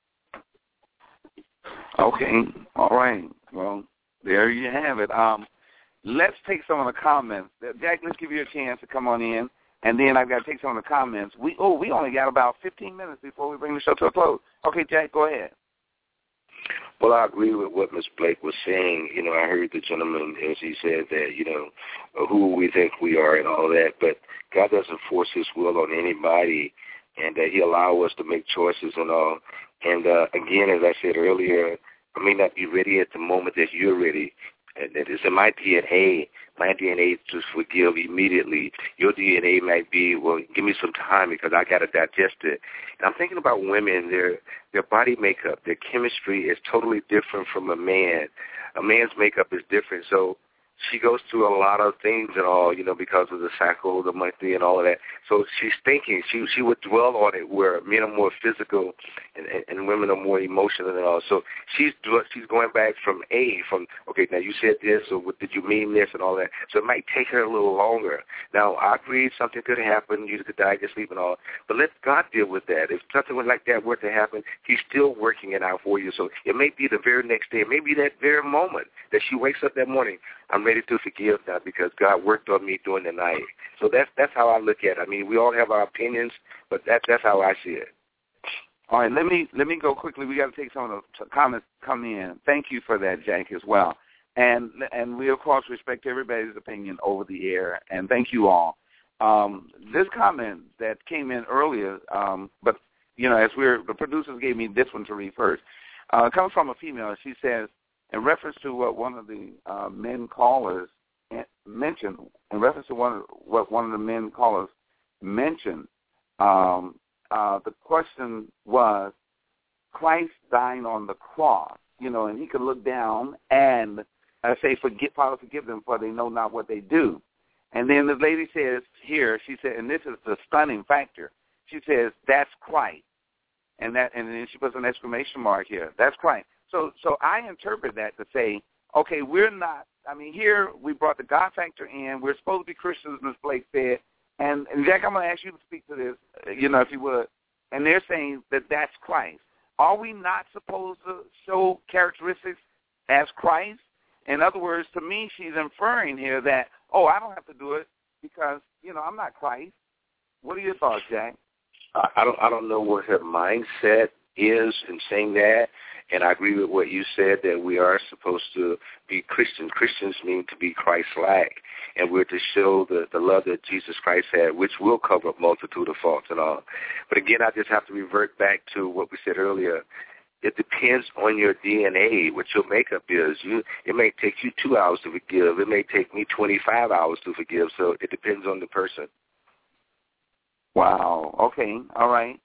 Okay, all right. Well, there you have it. Let's take some of the comments. Jack, let's give you a chance to come on in, and then I've got to take some of the comments. We only got about 15 minutes before we bring the show to a close. Okay, Jack, go ahead. Well, I agree with what Ms. Blake was saying. You know, I heard the gentleman as he said that, you know, who we think we are and all that, but God doesn't force his will on anybody, and that he allows us to make choices and all. And, again, as I said earlier, I may not be ready at the moment that you're ready. And that is in my DNA to forgive immediately. Your DNA might be, well, give me some time because I got to digest it. And I'm thinking about women, their body makeup, their chemistry is totally different from a man. A man's makeup is different. So she goes through a lot of things and all, you know, because of the cycle, the monthly and all of that. So she's thinking, she would dwell on it where men are more physical and women are more emotional and all. So she's going back from okay, now you said this, or what did you mean this and all that. So it might take her a little longer. Now, I agree something could happen, you could die, get sleep and all, but let God deal with that. If something like that were to happen, he's still working it out for you. So it may be the very next day, maybe that very moment that she wakes up that morning, I'm ready to forgive now because God worked on me during the night. So that's how I look at it. I mean, we all have our opinions, but that's how I see it. All right, let me go quickly. We got to take some of the comments come in. Thank you for that, Jack, as well. And we, of course, respect everybody's opinion over the air, and thank you all. This comment that came in earlier, but, you know, the producers gave me this one to read first, comes from a female. She says, in reference to what one of the men callers mentioned, the question was, Christ dying on the cross, you know, and he could look down and say, Father, forgive them, for they know not what they do. And then the lady says here, she said, and this is the stunning factor, she says, that's Christ. And then she puts an exclamation mark here. That's Christ. So I interpret that to say, okay, we're not, I mean, here we brought the God factor in. We're supposed to be Christians, Ms. Blake said. And Jack, I'm going to ask you to speak to this, you know, if you would. And they're saying that that's Christ. Are we not supposed to show characteristics as Christ? In other words, to me, she's inferring here that, I don't have to do it because, you know, I'm not Christ. What are your thoughts, Jack? I don't know what her mindset is in saying that, and I agree with what you said, that we are supposed to be Christians. Christians mean to be Christ-like, and we're to show the love that Jesus Christ had, which will cover a multitude of faults and all. But again, I just have to revert back to what we said earlier. It depends on your DNA, what your makeup is. It may take you 2 hours to forgive. It may take me 25 hours to forgive, so it depends on the person. Wow. Okay. All right.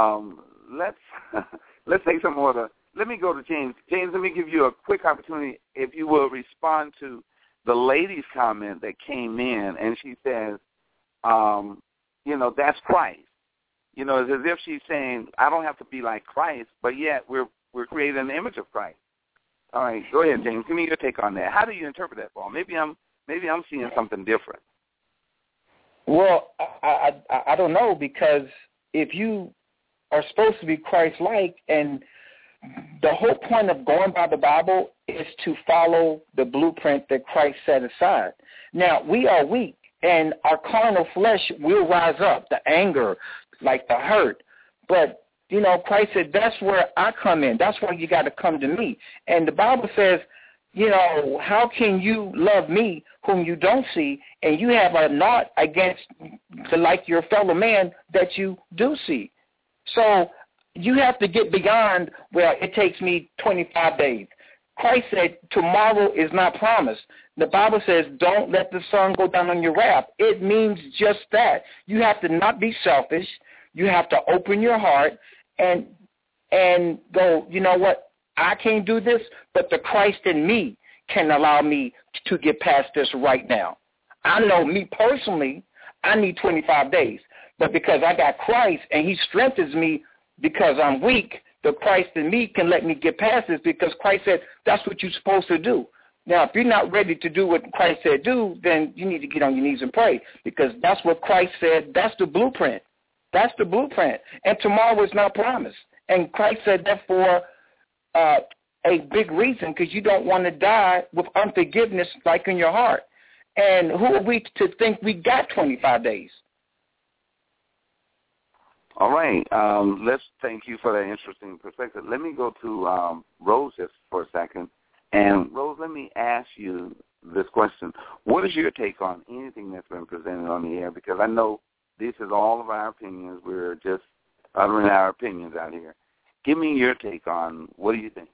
Let's take some more. Let me go to James. James, let me give you a quick opportunity, if you will, respond to the lady's comment that came in, and she says, you know, that's Christ. You know, it's as if she's saying, I don't have to be like Christ, but yet we're created in the image of Christ. All right, go ahead, James. Give me your take on that. How do you interpret that, Paul? Maybe I'm seeing something different. Well, I don't know, because if you are supposed to be Christ-like, and the whole point of going by the Bible is to follow the blueprint that Christ set aside. Now, we are weak, and our carnal flesh will rise up, the anger, like the hurt. But, you know, Christ said, that's where I come in. That's why you got to come to me. And the Bible says, how can you love me whom you don't see, and you have a naught against your fellow man that you do see? So you have to get beyond, well, it takes me 25 days. Christ said tomorrow is not promised. The Bible says don't let the sun go down on your wrath. It means just that. You have to not be selfish. You have to open your heart and go, you know what, I can't do this, but the Christ in me can allow me to get past this right now. I know me personally, I need 25 days. But because I got Christ and he strengthens me because I'm weak, the Christ in me can let me get past this because Christ said that's what you're supposed to do. Now, if you're not ready to do what Christ said do, then you need to get on your knees and pray because that's what Christ said. That's the blueprint. That's the blueprint. And tomorrow is not promised. And Christ said that for a big reason because you don't want to die with unforgiveness like in your heart. And who are we to think we got 25 days? All right. Let's thank you for that interesting perspective. Let me go to Rose just for a second. And, Rose, let me ask you this question. What is your take on anything that's been presented on the air? Because I know this is all of our opinions. We're just uttering our opinions out here. Give me your take on what do you think?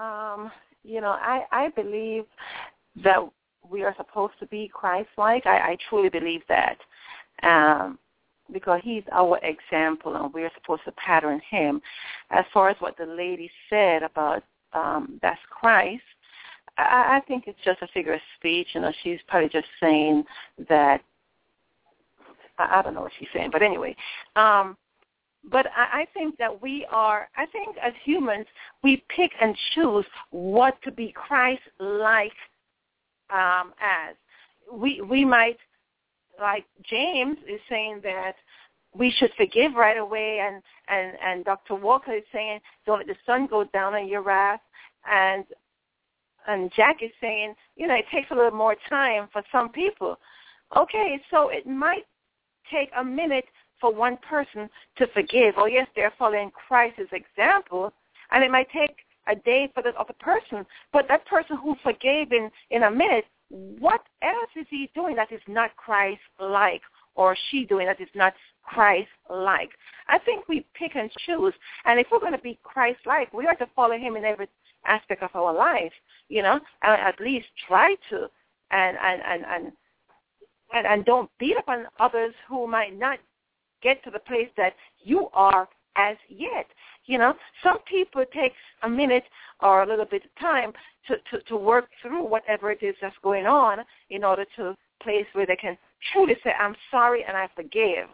I believe that we are supposed to be Christ-like. I truly believe that. Because he's our example and we're supposed to pattern him. As far as what the lady said about that's Christ, I think it's just a figure of speech. She's probably just saying that, I don't know what she's saying, but anyway. But I think that I think as humans, we pick and choose what to be Christ-like as. We might, like James is saying that we should forgive right away, and Dr. Walker is saying don't let the sun go down on your wrath, and Jack is saying, it takes a little more time for some people. Okay, so it might take a minute for one person to forgive. Oh, yes, they're following Christ's example, and it might take a day for the other person, but that person who forgave in a minute, what else is he doing that is not Christ-like, or she doing that is not Christ-like? I think we pick and choose, and if we're going to be Christ-like, we have to follow him in every aspect of our life, and at least try to, and don't beat up on others who might not get to the place that you are as yet. Some people take a minute or a little bit of time to work through whatever it is that's going on in order to a place where they can truly say, I'm sorry and I forgive.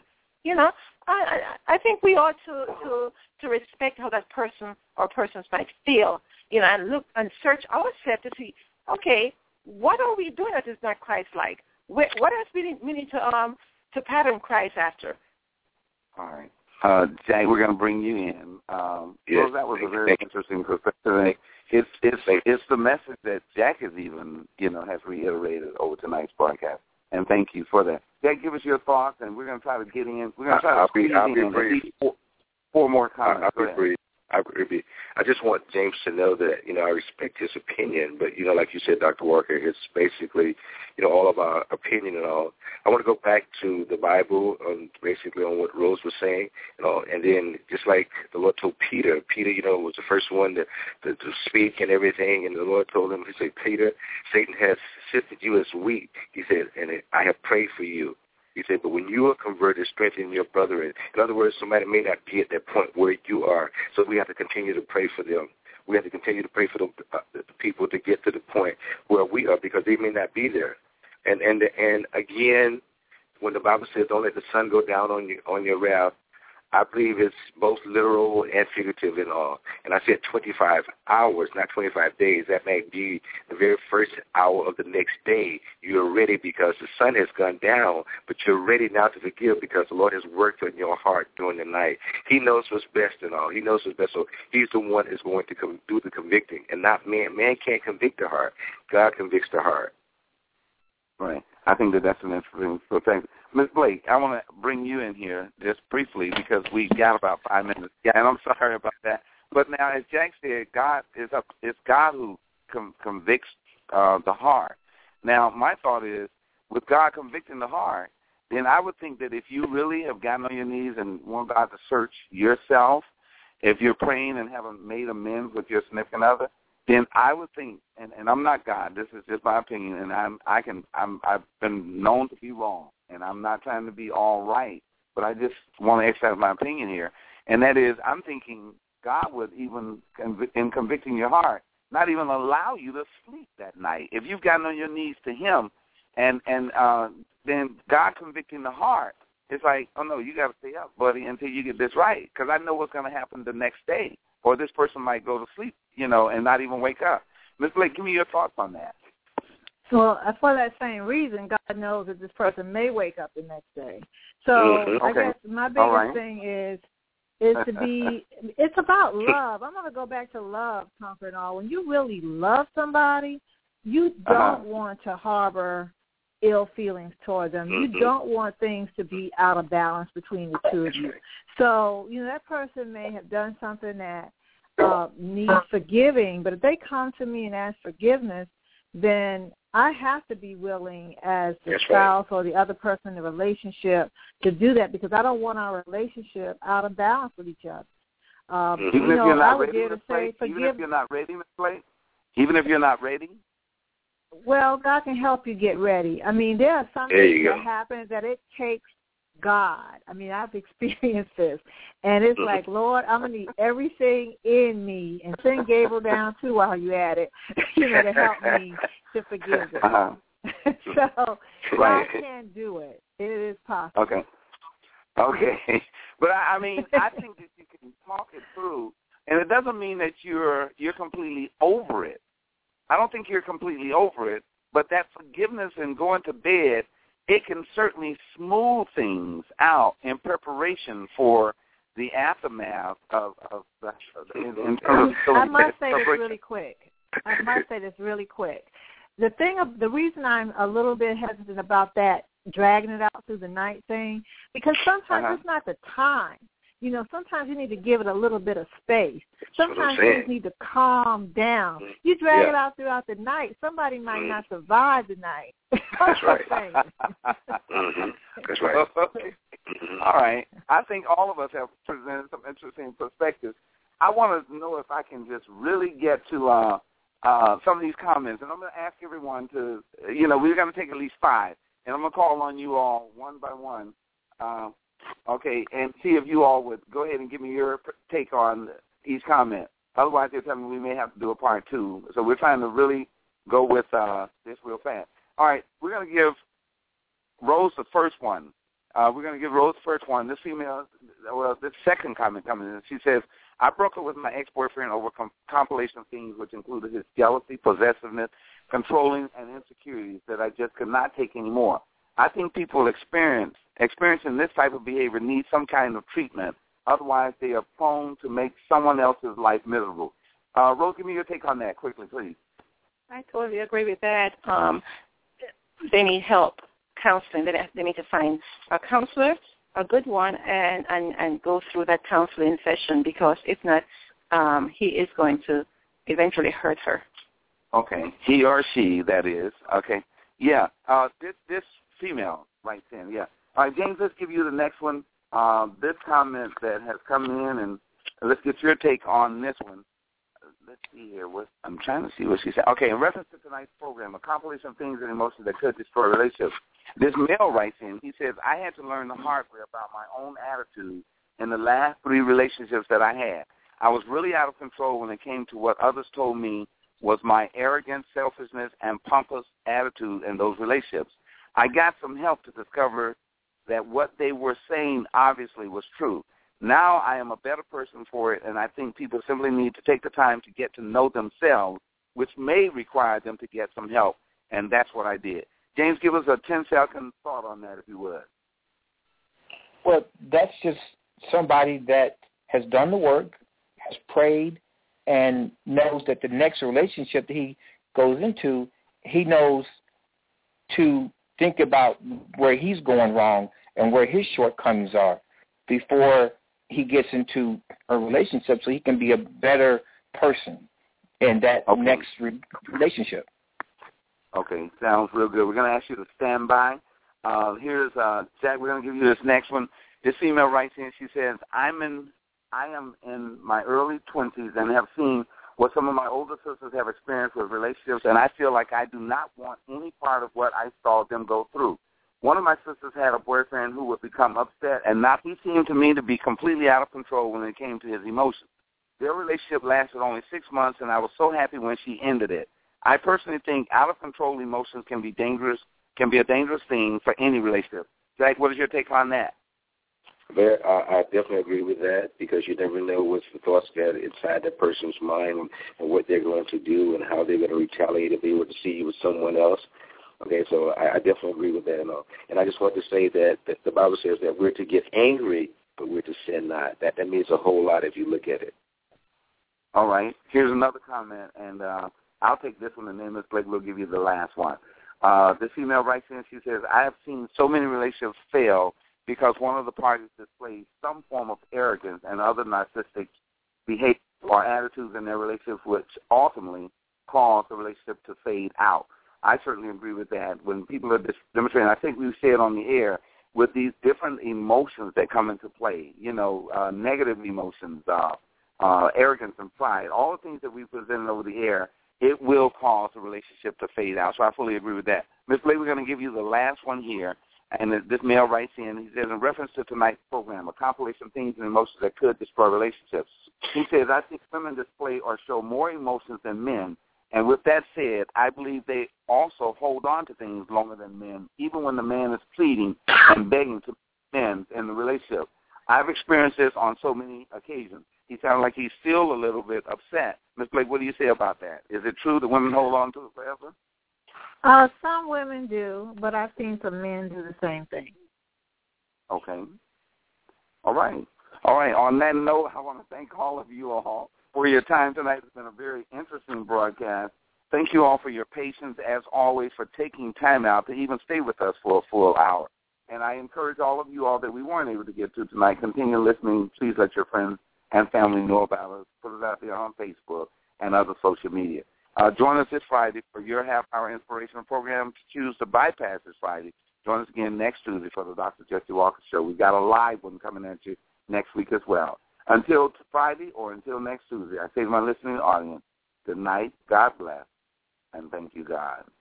I think we ought to respect how that person or persons might feel, and look and search ourselves to see, okay, what are we doing that is not Christ-like? What else we need to pattern Christ after? All right. Jack, we're going to bring you in. Well, that was a very interesting perspective. It's the message that Jack has even, has reiterated over tonight's broadcast. And thank you for that. Jack, give us your thoughts, and we're going to try to get in. We're going to try to squeeze in brief. Four more comments. I'll be brief. I just want James to know that, I respect his opinion, but, like you said, Dr. Walker, it's basically, all of our opinion and all. I want to go back to the Bible, basically on what Rose was saying, and then just like the Lord told Peter, was the first one to speak and everything, and the Lord told him, he said, Peter, Satan has sifted you as wheat. He said, and I have prayed for you. He said, but when you are converted, strengthen your brethren. In other words, somebody may not be at that point where you are, so we have to continue to pray for them. We have to continue to pray for the people to get to the point where we are, because they may not be there. And again, when the Bible says, don't let the sun go down on your wrath, I believe it's both literal and figurative in all. And I said 25 hours, not 25 days. That may be the very first hour of the next day. You're ready because the sun has gone down, but you're ready now to forgive because the Lord has worked on your heart during the night. He knows what's best in all. He knows what's best. So he's the one that's going to do the convicting and not man. Man can't convict the heart. God convicts the heart. Right. I think that's an interesting perspective. Ms. Blake, I want to bring you in here just briefly because we've got about 5 minutes. Yeah, and I'm sorry about that. But now, as Jack said, it's God who convicts the heart. Now, my thought is, with God convicting the heart, then I would think that if you really have gotten on your knees and want God to search yourself, if you're praying and haven't made amends with your significant other, then I would think, and I'm not God, this is just my opinion, and I've been known to be wrong, and I'm not trying to be all right, but I just want to exercise my opinion here, and that is, I'm thinking God would even, in convicting your heart, not even allow you to sleep that night. If you've gotten on your knees to him, and then God convicting the heart, it's like, oh, no, you got to stay up, buddy, until you get this right, because I know what's going to happen the next day, or this person might go to sleep, and not even wake up. Ms. Blake, give me your thoughts on that. Well, for that same reason, God knows that this person may wake up the next day. So I guess my biggest thing is to be, it's about love. I'm going to go back to love, conquer it all. When you really love somebody, you don't want to harbor ill feelings toward them. You don't want things to be out of balance between the two of you. So, that person may have done something that needs forgiving, but if they come to me and ask forgiveness, then I have to be willing as the spouse or the other person in the relationship to do that, because I don't want our relationship out of balance with each other. Even if you're not ready, Ms. Blake? Even if you're not ready, Ms. Blake? Even if you're not ready? Well, God can help you get ready. I mean, there are some things that happen that it takes God. I mean, I've experienced this. And it's like, Lord, I'm going to need everything in me. And send Gabriel down, too, while you're at it, to help me to forgive them. So God can do it. It is possible. Okay. But, I mean, I think that you can talk it through. And it doesn't mean that you're completely over it. I don't think you're completely over it, but that forgiveness and going to bed, it can certainly smooth things out in preparation for the aftermath of the. I must say this really quick. The reason I'm a little bit hesitant about that, dragging it out through the night thing, because sometimes it's not the time. Sometimes you need to give it a little bit of space. Sometimes you just need to calm down. You drag it out throughout the night, somebody might not survive the night. That's right. That's right. All right. I think all of us have presented some interesting perspectives. I want to know if I can just really get to some of these comments. And I'm going to ask everyone to, we're going to take at least 5. And I'm going to call on you all one by one. Okay, and see if you all would go ahead and give me your take on each comment. Otherwise, they're telling me we may have to do a part 2. So we're trying to really go with this real fast. All right, we're going to give Rose the first one. This female, this second comment coming in. She says, I broke up with my ex-boyfriend over compilation things which included his jealousy, possessiveness, controlling, and insecurities that I just could not take anymore. I think people experiencing this type of behavior need some kind of treatment. Otherwise, they are prone to make someone else's life miserable. Rose, give me your take on that quickly, please. I totally agree with that. They need help, counseling. They need to find a counselor, a good one, and go through that counseling session, because if not, he is going to eventually hurt her. Okay. He or she, that is. Okay. Yeah. This female right then, yeah. All right, James, let's give you the next one. This comment that has come in, and let's get your take on this one. Let's see here. I'm trying to see what she said. Okay, in reference to tonight's program, a compilation of things and emotions that could destroy relationships. This male writes in, he says, I had to learn the hard way about my own attitude in the last 3 relationships that I had. I was really out of control when it came to what others told me was my arrogant selfishness and pompous attitude in those relationships. I got some help to discover that what they were saying obviously was true. Now I am a better person for it, and I think people simply need to take the time to get to know themselves, which may require them to get some help, and that's what I did. James, give us a 10-second thought on that, if you would. Well, that's just somebody that has done the work, has prayed, and knows that the next relationship that he goes into, he knows to think about where he's going wrong and where his shortcomings are before he gets into a relationship, so he can be a better person in that next relationship. Okay, sounds real good. We're going to ask you to stand by. Here's Jack. We're going to give you this next one. This female writes in. She says, I am in my early 20s and have seen what some of my older sisters have experienced with relationships, and I feel like I do not want any part of what I saw them go through. One of my sisters had a boyfriend who would become upset, and he seemed to me to be completely out of control when it came to his emotions. Their relationship lasted only 6 months, and I was so happy when she ended it. I personally think out-of-control emotions can be a dangerous thing for any relationship. Jack, what is your take on that? I definitely agree with that, because you never know what's the thoughts that inside that person's mind and what they're going to do and how they're going to retaliate if they were to see you with someone else. Okay, so I definitely agree with that and all. And I just want to say that the Bible says that we're to get angry, but we're to sin not. That means a whole lot if you look at it. All right. Here's another comment, and I'll take this one, and then Ms. Blake will give you the last one. This female writes in, she says, I have seen so many relationships fail because one of the parties displays some form of arrogance and other narcissistic behavior or attitudes in their relationship, which ultimately cause the relationship to fade out. I certainly agree with that. When people are demonstrating, I think we've said on the air, with these different emotions that come into play, negative emotions, arrogance and pride, all the things that we presented over the air, it will cause the relationship to fade out. So I fully agree with that. Ms. Blake, we're going to give you the last one here. And this male writes in, he says, in reference to tonight's program, a compilation of things and emotions that could destroy relationships. He says, I think women display or show more emotions than men. And with that said, I believe they also hold on to things longer than men, even when the man is pleading and begging to end in the relationship. I've experienced this on so many occasions. He sounds like he's still a little bit upset. Ms. Blake, what do you say about that? Is it true that women hold on to it forever? Some women do, but I've seen some men do the same thing. Okay. All right. On that note, I want to thank all of you all for your time tonight. It's been a very interesting broadcast. Thank you all for your patience, as always, for taking time out to even stay with us for a full hour. And I encourage all of you all that we weren't able to get to tonight, continue listening. Please let your friends and family know about us. Put it out there on Facebook and other social media. Join us this Friday for your half-hour inspirational program. Choose to bypass this Friday. Join us again next Tuesday for the Dr. Jesse Walker Show. We've got a live one coming at you next week as well. Until Friday or until next Tuesday, I say to my listening audience, good night, God bless, and thank you, God.